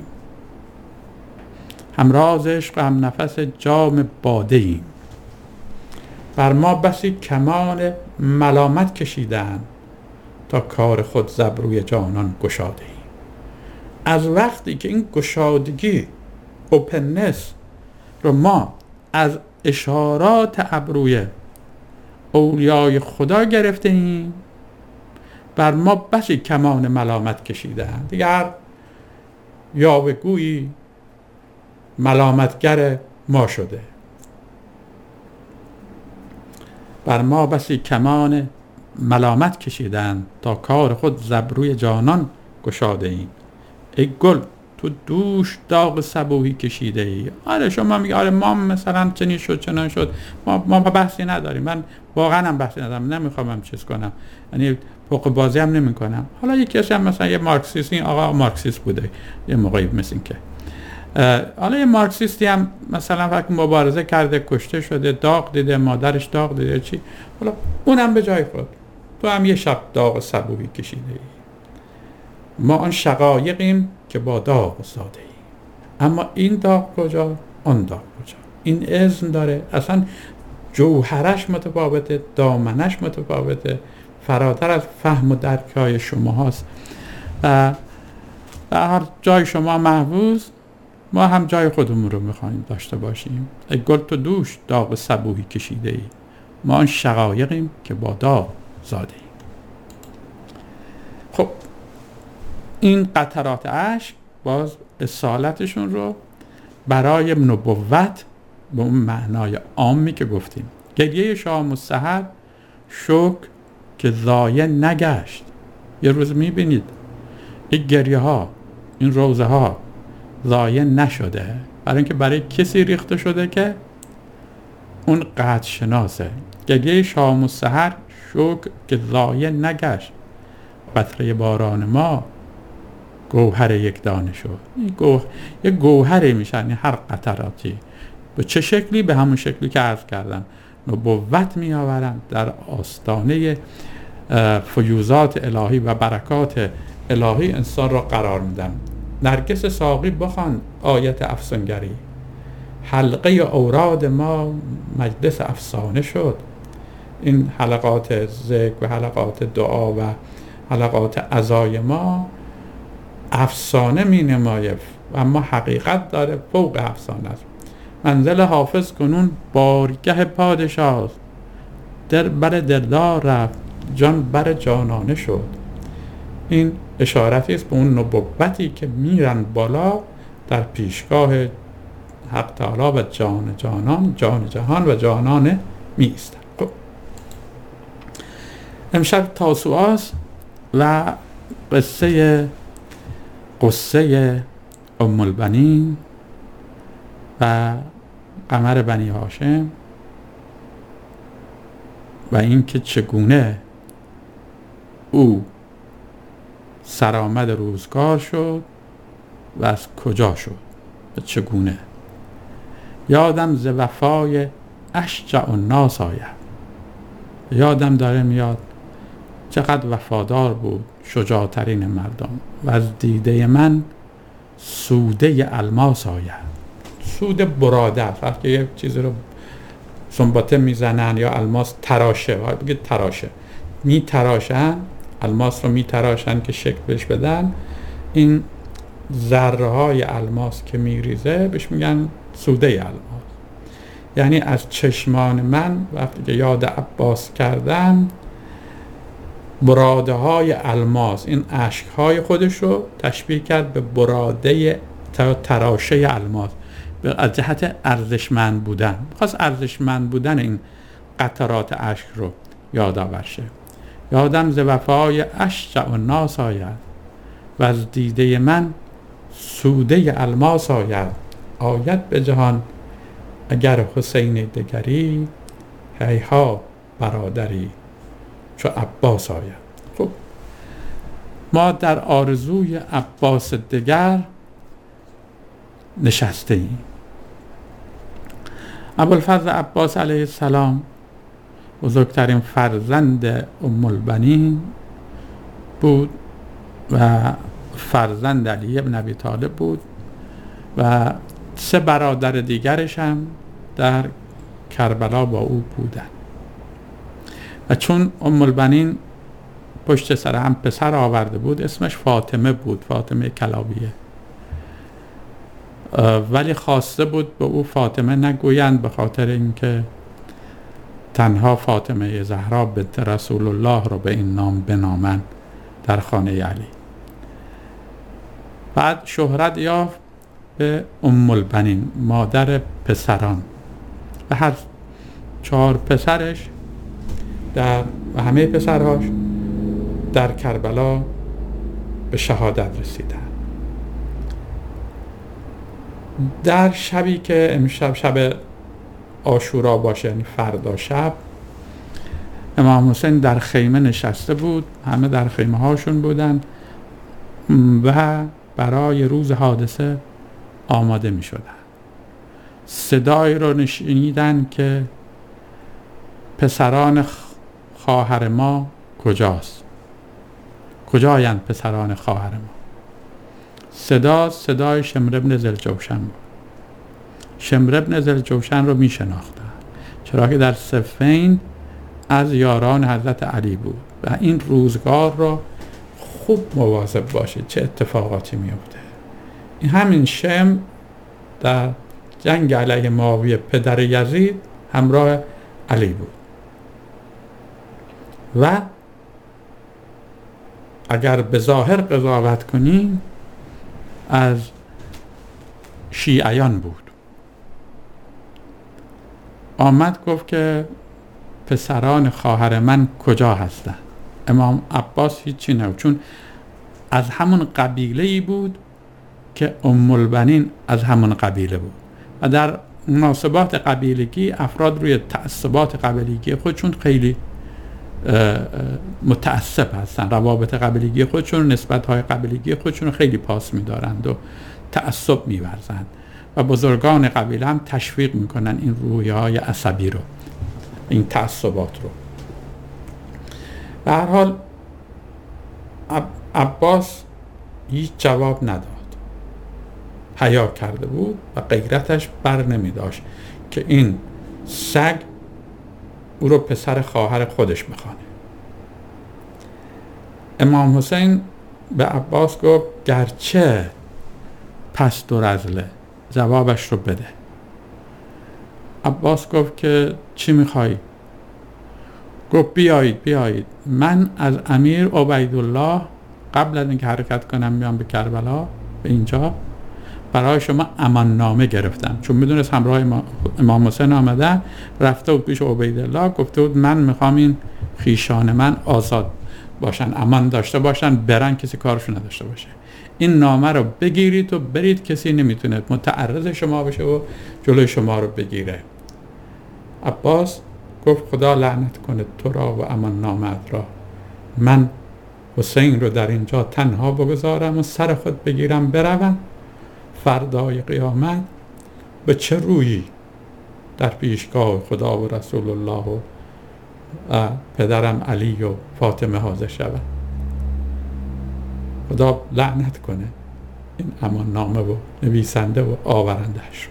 همراز عشق هم نفس جام باده ایم. بر ما بسی کمان ملامت کشیدن، تا کار خود زبروی جانان گشاده ایم. از وقتی که این گشادگی، اوپننس رو ما از اشارات ابروی اولیای خدا گرفته ایم، بر ما بسی کمان ملامت کشیدن. دیگر یاوه‌گویی ملامتگر ما شده. بر ما بسی کمان ملامت کشیدن، تا کار خود زبروی جانان گشاده ایم. ای گل تو دوش داغ صبوحی کشیده ای. آره شما میگه آره ما مثلا چنین شد چنان شد، ما ما بحثی نداریم، من واقعا هم بحثی ندارم، نمیخوام هم چیز کنم، یعنی فوق بازی هم نمی کنم. حالا یکی هم مثلا یه مارکسیستی، آقا مارکسیست بوده یه موقعی مثل این که حالا یه مارکسیستی هم مثلا فقط مبارزه کرده، کشته شده، داغ دیده، مادرش داغ دیده، چی، حالا اونم به جای خود. تو هم یه شب داغ صبوحی کشیده ای. ما آن شقایقیم که با داغ ساده ایم. اما این داغ کجا، آن داغ کجا. این اذن داره، اصلا جوهرش متفاوته، دامنش متفاوته، فراتر از فهم و درکای شما هست. و در هر جای شما محفوظ، ما هم جای خودمون رو میخوایم داشته باشیم. ای گل تو دوش داغ صبوحی کشیده ای، ما آن شقایقیم که با داغ زاده ایم. خب این قطرات اشک باز اصالتشون رو برای نبوت به اون معنای عامی که گفتیم. گریه شام و سحر شکر که ضایع نگشت. یه روز میبینید این گریه ها، این روزه ها ضایع نشده، برای اینکه برای کسی ریخته شده که اون قدر شناسه. گریه شام و سحر شکر که ضایع نگشت، قطره باران ما گوهر یک دانه شد. این گوه... یه گوهری میشن این هر قطراتی. به چه شکلی؟ به همون شکلی که عرض کردم، نبوت می آورن، در آستانه فیوزات الهی و برکات الهی انسان را قرار میدن. نرگس ساقی بخوان آیت افسانگری، حلقه اوراد ما مجلس افسانه شد. این حلقات ذکر و حلقات دعا و حلقات عزای ما افسانه می نماید و اما حقیقت داره، فوق افسانه است. منزل حافظ کنون بارگه پادشاه، در بر دلدار رفت جان بر جانانه شد. این اشارتی است به اون نبوتی که میرن بالا در پیشگاه حق تعالی و جان جانان، جان جهان و جانانه می ایستن. خب امشب تاسوعاست و قصه قصه ام البنین و قمر بنی هاشم و اینکه چگونه او سرآمد روزگار شد و از کجا شد و چگونه. یادم ز وفای اشجع الناس آید، یادم داره میاد چقدر وفادار بود، شجاعترین مردم. و از دیده من سوده الماس آید. سوده براده است، وقتی یه چیزی رو سنباته میزنن یا الماس تراشه، باید بگید تراشه، می تراشن الماس رو، می تراشن که شکل بهش بدن. این ذره های الماس که میریزه بهش میگن سوده الماس. یعنی از چشمان من وقتی که یاد عباس کردم، براده های الماس، این اشک های خودش رو تشبیه کرد به براده تراشه الماس، از جهت ارزشمند بودن. خواست ارزشمند بودن این قطرات اشک رو یاد آورشه. یادم ز وفای اشجع الناس آید و از دیده من سوده الماس آید. آید به جهان اگر حسین دگری، هیها برادری چو عباس آید. خب ما در آرزوی عباس دگر نشسته ایم. ابوالفضل عباس علیه السلام بزرگترین فرزند ام البنین بود و فرزند علی ابن ابی طالب بود و سه برادر دیگرش هم در کربلا با او بودند. و چون ام البنین پشت سر هم پسر آورده بود، اسمش فاطمه بود، فاطمه کلابیه، ولی خواسته بود به او فاطمه نگویند، به خاطر اینکه تنها فاطمه زهرا بنت رسول الله رو به این نام بنامند در خانه علی. بعد شهرت یافت به ام البنین، مادر پسران، و هر چهار پسرش در و همه پسرهاش در کربلا به شهادت رسیدن. در شبی که امشب شب عاشورا باشه، یعنی فردا شب، امام حسین در خیمه نشسته بود، همه در خیمه هاشون بودن و برای روز حادثه آماده می شدن. صدایی رو نشنیدن که پسران خواهر ما کجاست؟ کجایند پسران خواهر ما؟ صدا صدای شمر ابن ذوالجوشن بود. شمر ابن ذوالجوشن رو می شناختن، چرا که در صفین از یاران حضرت علی بود و این روزگار رو خوب مواظب باشید چه اتفاقاتی می افته. این همین شمر در جنگ علیه معاویه پدر یزید همراه علی بود و اگر به ظاهر قضاوت کنیم از شیعیان بود. آمد گفت که پسران خواهر من کجا هستند؟ امام عباس هیچی نگفت، چون از همون قبیله ای بود که ام البنین از همون قبیله بود و در مناسبات قبیلگی افراد روی تعصبات قبیلگی خودشون خیلی متعصب هستن، روابط قبیلگی خودشون، نسبت‌های قبیلگی خودشون خیلی پاس می‌دارند و تعصب می‌ورزند و بزرگان قبیله هم تشویق می‌کنن این رویه‌های عصبی رو، این تعصبات رو. به هر حال عباس هیچ جواب نداد، حیا کرده بود و غیرتش بر نمی داشت که این سگ او رو پسر خواهر خودش بخوانه. امام حسین به عباس گفت گرچه پست و رذله، جوابش رو بده. عباس گفت که چی میخوایی؟ گفت بیایید بیایید من از امیر عبیدالله قبل از اینکه حرکت کنم بیام به کربلا به اینجا برای شما اماننامه گرفتم، چون میدونست همراه امام حسین آمدن. رفته بود پیش عبیدالله گفته بود من میخوام این خیشان من آزاد باشن، امان داشته باشن، برن کسی کارشون نداشته باشه. این نامه رو بگیرید و برید، کسی نمیتونه متعرض شما بشه و جلوی شما رو بگیره. عباس گفت خدا لعنت کنه تو را و امان نامت را، من حسین رو در اینجا تنها بگذارم و سر خود بگیرم بروم، فردای قیامت به چه رویی در پیشگاه خدا و رسول الله و پدرم علی و فاطمه حاضر شوم؟ خدا لعنت کنه این امان نامه و نویسنده و آورندهش.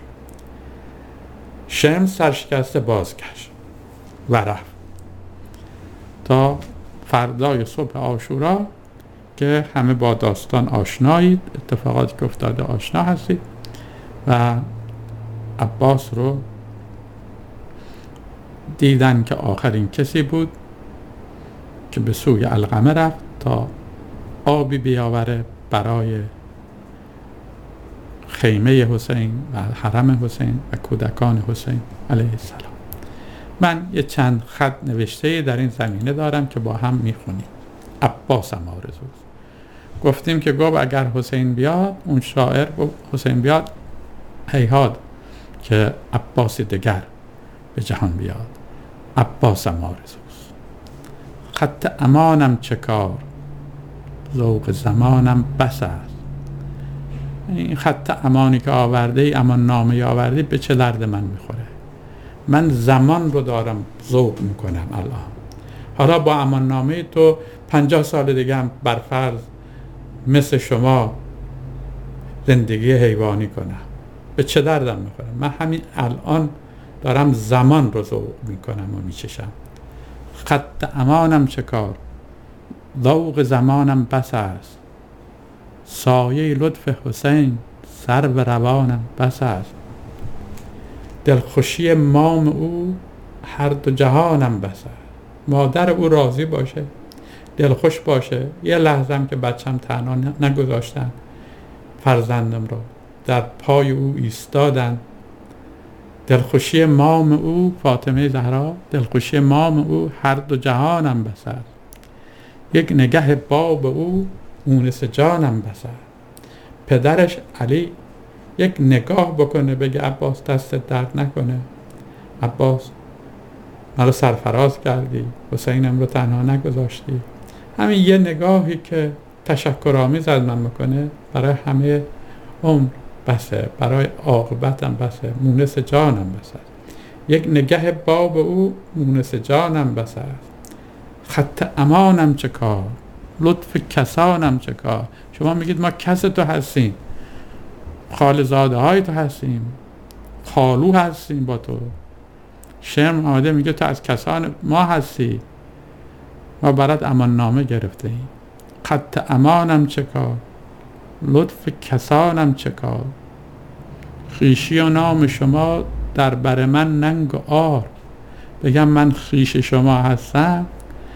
شمس سرشکسته بازگشت و رفت تا فردای صبح عاشورا که همه با داستان آشنایید، اتفاقاتی که افتاده آشنا هستید و عباس رو دیدن که آخرین کسی بود که به سوی القمه رفت تا آبی بیاوره برای خیمه حسین و حرم حسین و کودکان حسین علیه السلام. من یه چند خط نوشته در این زمینه دارم که با هم میخونیم. عباس هم آرزوست. گفتیم که گفت اگر حسین بیاد، اون شاعر گفت حسین بیاد هیهات که عباس دگر به جهان بیاد. عباس هم آرزوست. خط امانم چه کار، ذوق زمانم بس است. این خط امانی که آورده ای، امان نامه آورده به چه درد من میخوره؟ من زمان رو دارم ذوق میکنم الان. حالا با امان نامه تو پنجاه سال دیگه هم برفرض مثل شما زندگی حیوانی کنم، به چه دردم میخوره؟ من همین الان دارم زمان رو ذوق میکنم و میچشم. خط امانم چه کار، ذوق زمانم بس است. سایه لطف حسین سر به روانم بس است. دلخوشی مام او هر دو جهانم بس است. مادر او راضی باشه، دلخوش باشه، یه لحظم که بچم تنها نگذاشتن، فرزندم رو در پای او ایستادن. دلخوشی مام او فاطمه زهرا، دلخوشی مام او هر دو جهانم بس است. یک نگه باب او مونس جانم بس است. پدرش علی یک نگاه بکنه بگه عباس دست درد نکنه، عباس مرا سرفراز کردی، حسینم رو تنها نگذاشتی. همین یه نگاهی که تشکرآمیز از من میکنه برای همه عمر بسه، برای عاقبتم بسه، مونس جانم بسه. یک نگه باب او مونس جانم بسه. خط امانم چه کار، لطف کسانم چه کار. شما میگید ما کس تو هستیم، خالزاده های تو هستیم، خالو هستیم با تو. شرم آمده میگه تو از کسان ما هستی، ما برات امان نامه گرفته ایم. خط امانم چه کار، لطف کسانم چه کار. خویشی و نام شما در بر من ننگ و آر. بگم من خویش شما هستم،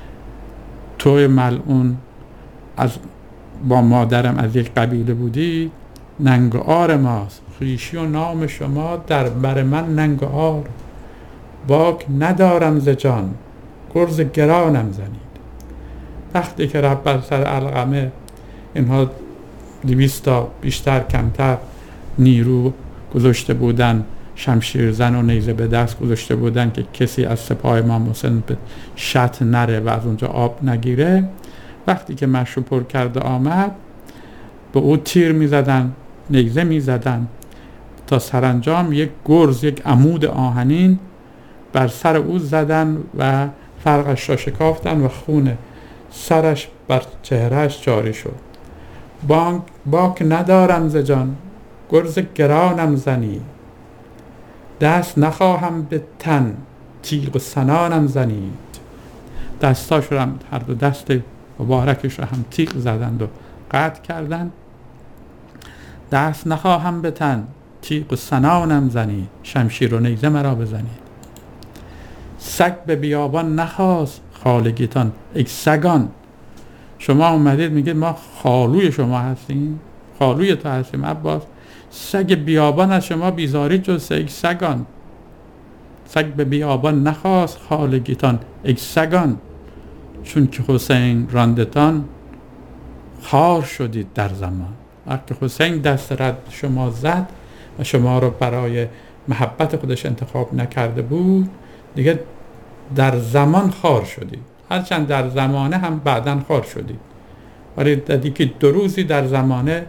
توی ملعون از با مادرم از یک قبیله بودی، ننگ و آر ماست. خویشی و نام شما در بر من ننگ و آر. باک ندارم ز جان، گرز گرانم زنید. وقتی که رب بر سر القمه اینها دویست تا بیشتر کمتر نیرو گذاشته بودن شمشیر زن و نیزه به دست گذاشته بودن که کسی از سپاه امام حسین به شط نره و از اونجا آب نگیره. وقتی که مشروب پر کرده آمد به او تیر می زدن، نیزه می زدن تا سرانجام یک گرز، یک عمود آهنین بر سر او زدن و فرقش را شکافتن و خون سرش بر چهرهش جاری شد. باک, باک ندارم ز جان، گرز گرانم زنی، دست نخواهم به تن، تیغ و سنانم زنید. دستاش رو هم، هر دو دست مبارکش رو هم تیغ زدند و قطع کردند. دست نخواهم به تن، تیغ و سنانم زنید، شمشیر و نیزه مرا بزنید. سگ به بیابان نخواست خالگیتان، ای سگان. شما اومدید میگید ما خالوی شما هستیم، خالوی تو هستیم عباس. سگ بیابان از شما بیزاری جز ای سگان. سگ به بیابان نخواست خالگیتان، ای سگان. چون که حسین راندتان، خار شدید در زمان. وقتی حسین دست رد شما زد و شما رو برای محبت خودش انتخاب نکرده بود، دیگه در زمان خار شدید. هرچند در زمانه هم بعداً خار شدید، ولی دیگه دو روزی در زمانه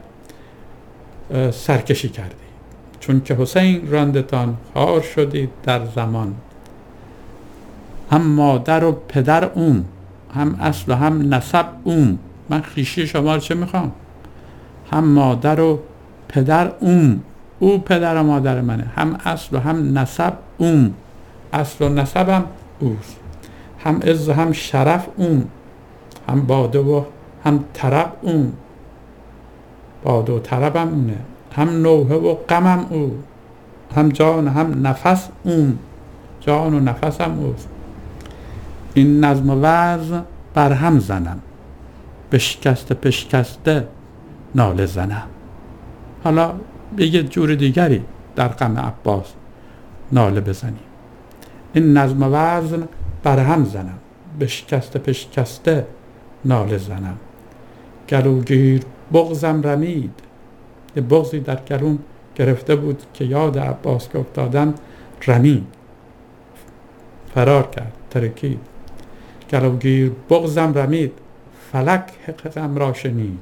سرکشی کردید. چون که حسین راندتان، خار شدید در زمان. هم مادر و پدر اون، هم اصل و هم نسب اون. من خویشی شما رو چه میخوام؟ هم مادر و پدر اون، او پدر و مادر منه. هم اصل و هم نسب اون، اصل و نسبم اوست. هم عز و هم شرف اون، هم باده و هم طرب اون، باده و طربم اونه. هم نوحه و غمم او، هم جان و هم نفس اون، جان و نفسم اوست. این نظم و وزن بر هم زنم، بشکسته پشکسته ناله زنم. حالا به یه جور دیگری در غم عباس ناله بزنیم. این نظم و وزن بر هم زنم، بشکسته پشکسته ناله زنم. گلوگیر بغزم رمید، یه بغزی در گلوم گرفته بود که یاد عباس که افتادن، رمید، فرار کرد، ترکید. گلوگیر بغزم رمید، فلک حقم را شنید.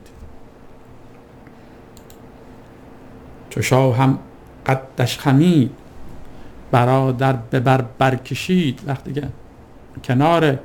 چو شاه هم قدش خمید، برادر به بر برکشید. وقتی که کنار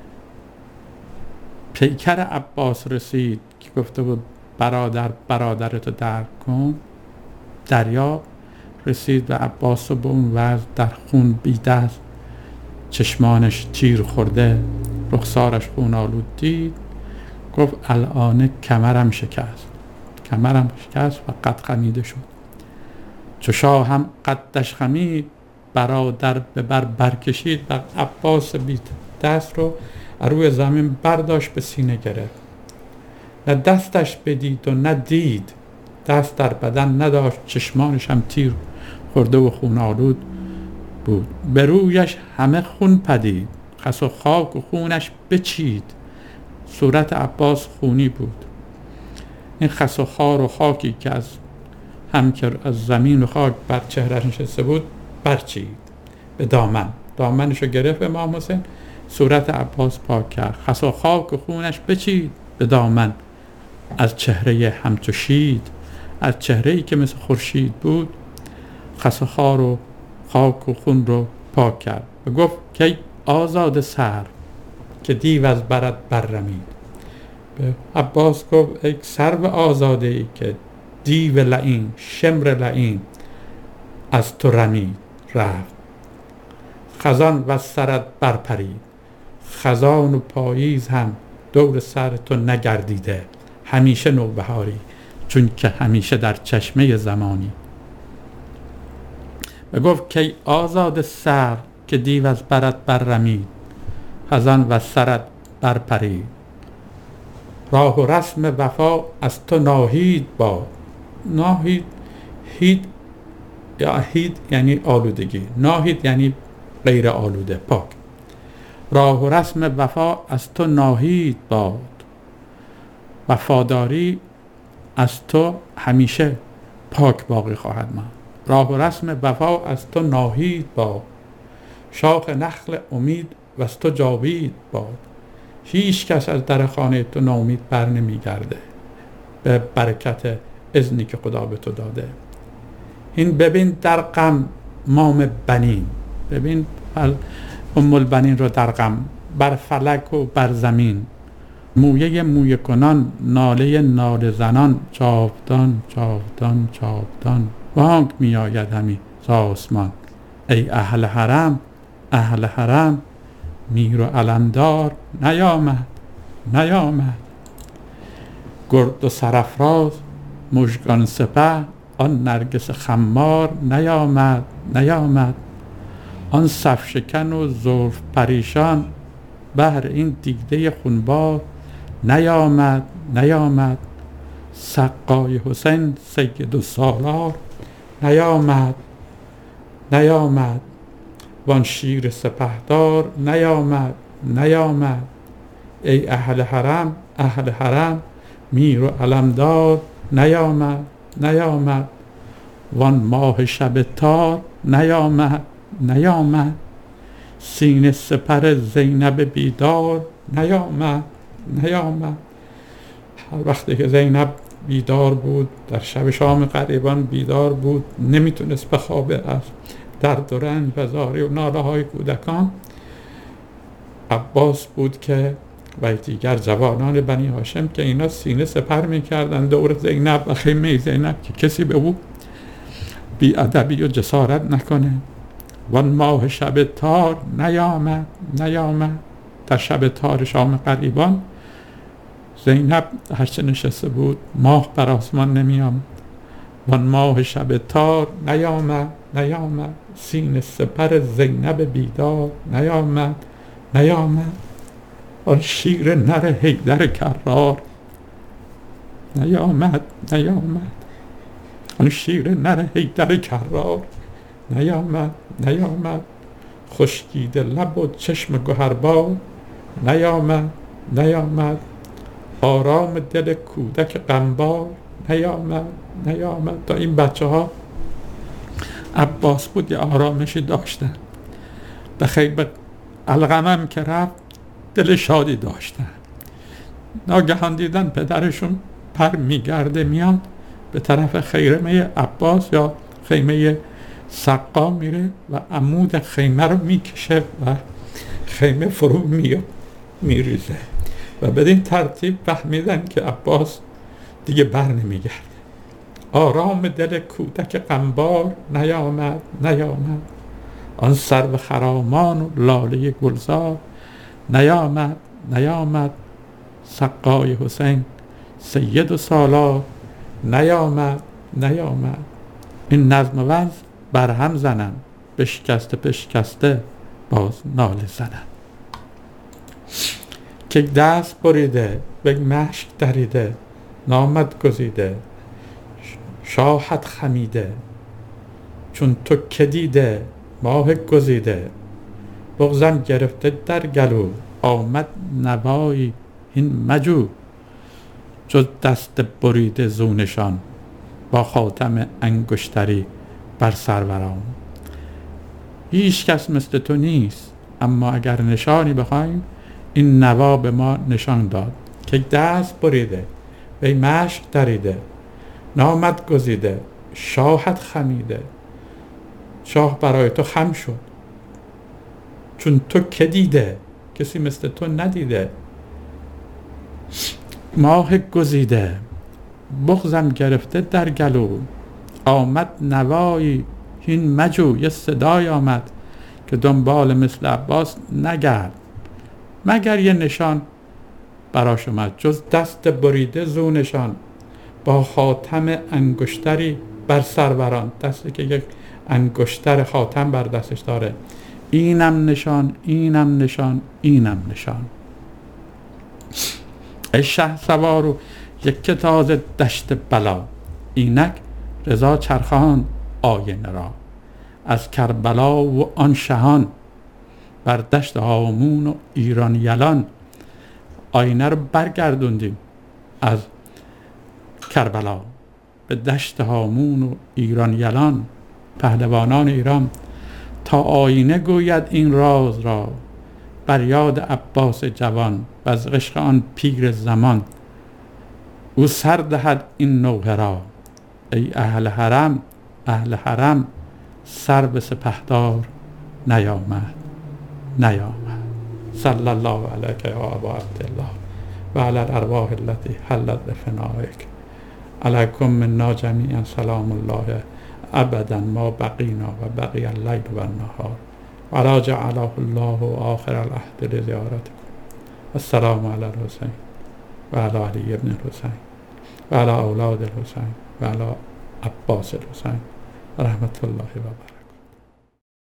پیکر عباس رسید که گفته بود برادر برادرتو درک کن، دریا رسید و عباس رو به اون وضع در خون بی دست، چشمانش تیر خورده، رخسارش خون آلود دید. گفت الان کمرم شکست، کمرم شکست و قد خمیده شد. چو شاه هم قدش خمید، برادر به بر برکشید و عباس بی دست رو روی زمین برداشت، به سینه گرفت. نه دستش بدید و نه دید، دست در بدن نداشت، چشمانش هم تیر خورده و خون آلود بود. به رویش همه خون پدید، خس و خاک و خونش بچید. صورت عباس خونی بود. این خس و خار و خاکی که از هم که از زمین و خاک بر چهرهش نشسته بود برچید به دامن. دامنشو گرفت امام حسین، صورت عباس پاک کرد. خس و خاک و خونش بچید به دامن، از چهره همچو شید، از چهره‌ای که مثل خورشید بود، خس و خار و خاک و خون رو پاک کرد و گفت که آزاد سر که دیو از برت بررمید. به عباس گفت ای سرو آزاده ای که دیو لعین، شمر لعین از تو رمید رفت. خزان و سرت برپرید، خزان و پاییز هم دور سر تو نگردیده. همیشه نوبهاری، چون که همیشه در چشمه زمانی. و گفت که آزاد سر که دیو از برت بررمید، خزان و سرت برپرید. راه و رسم وفا از تو ناهید باد. ناهید، هید یا هید یعنی آلودگی، ناهید یعنی غیر آلوده، پاک. راه و رسم وفا از تو ناهید باد، وفاداری از تو همیشه پاک باقی خواهد ماند. راه و رسم وفا از تو ناهید باد، شاخ نخل امید و از تو جاوید باد. هیچ کس از در خانه تو ناامید بر نمیگرده به برکت اذنی که خدا به تو داده. این ببین در غم مام بنین، ببین ام البنین رو در غم، بر فلک و بر زمین، مویه مویه کنان، ناله ناله زنان، جاودان جاودان جاودان بانگ می آید همی ز آسمان. ای اهل حرم اهل حرم، میر و علمدار نیامد نیامد. گرد و سرافراز مژگان سپه، آن نرگس خمار نیامد نیامد. آن صف شکن و زلف پریشان، بهر این دیده خونبار نیامد نیامد. سقای حسین سید السالار نیامد نیامد. وان شیر سپهدار نیامد نیامد. ای اهل حرم اهل حرم، میر و علمدار نیامد نیامد. وان ماه شب تار نیامد نیامد. سینه سپر زینب بیدار نیامد نیامد. هر وقتی که زینب بیدار بود، در شب شام غریبان بیدار بود، نمیتونست بخوابه از درد و رنج و زاری و ناله های کودکان، عباس بود که و دیگر جوانان بنی هاشم که اینا سینه سپر میکردن دور زینب و خیمه زینب که کسی به او بی ادبی و جسارت نکنه. وان ماه شب تار نیامد نیامد. در شب تار شام غریبان زینب هرچه نشسته بود ماه بر آسمان نمی آمد. وان ماه شب تار نیامد نیامد. سینه سپر زینب بیدار نیامد نیامد. آن شیر نر حیدر کرار نیامد نیامد. آن شیر نر حیدر کرار نیامد نیامد. خشکیده لب و چشم گهربار نیامد نیامد. آرام دل کودک غمبار نیامد نیامد. تا این بچه ها عباس بود یه آرامشی داشتن، به خیبر الغمم که رفت دل شادی داشتن. ناگهان دیدن پدرشون پر میگرده میاد به طرف خیمه عباس یا خیمه سقا میره و عمود خیمه رو میکشه و خیمه فرو میاد میریزه و بدین ترتیب فهمیدن که عباس دیگه بر نمیگرده. آرام دل کودک غمبار نیامد نیامد. آن سرو خرامان و لاله گلزار نیامد نیامد. سقای حسین سید السالار نیامد نیامد. این نظم و وزن برهم زنم، بشکسته بشکسته باز ناله زنم. که دست بریده به مشک دریده، نامت گزیده شاهت خمیده. چون تو که دیده ماه گزیده، بغزم گرفته در گلو آمد نوایی این مجو. جز دست بریده زونشان با خاتم انگشتری بر سروران. هیچ کس مثل تو نیست، اما اگر نشانی بخوایم این نوا به ما نشان داد. که دست بریده وی مشک دریده، نامت گزیده شاهت خمیده. شاه برای تو خم شد، چون تو که دیده کسی مثل تو ندیده. ماه گزیده بغزم گرفته در گلو، آمد نوایی هین مجو. یه صدای آمد که دنبال مثل عباس نگرد، مگر یه نشان براش اومد. جز دست بریده زونشان با خاتم انگشتری بر سروران. دستی که یک انگشتر خاتم بر دستش داره. اینم نشان اینم نشان اینم نشان. ای شه سوارو یک تازه دشت بلا، اینک رضا چرخان آینه را. از کربلا و آن شهان بر دشت هامون و ایران یلان. آینه رو برگردوندیم از کربلا به دشت هامون و ایران یلان. پهلوانان ایران تا آینه گوید این راز را، بر یاد عباس جوان و از عشق آن پیر زمان. او سر دهد این نوحه را، ای اهل حرم اهل حرم سر به سپهدار نیامد نیامد. صلی الله علیک یا ابا عبدالله و علی الارواح التي حلت بفنائک. علیکم منا جمیعا سلام الله ابدا ما بقینا و بقی اللیل و النهار و علی جعله الله آخر العهد لزیارتکم. السلام علی الحسین و علی علی ابن الحسین و علی اولاد الحسین و علی عباس الحسین رحمت الله و برکاته.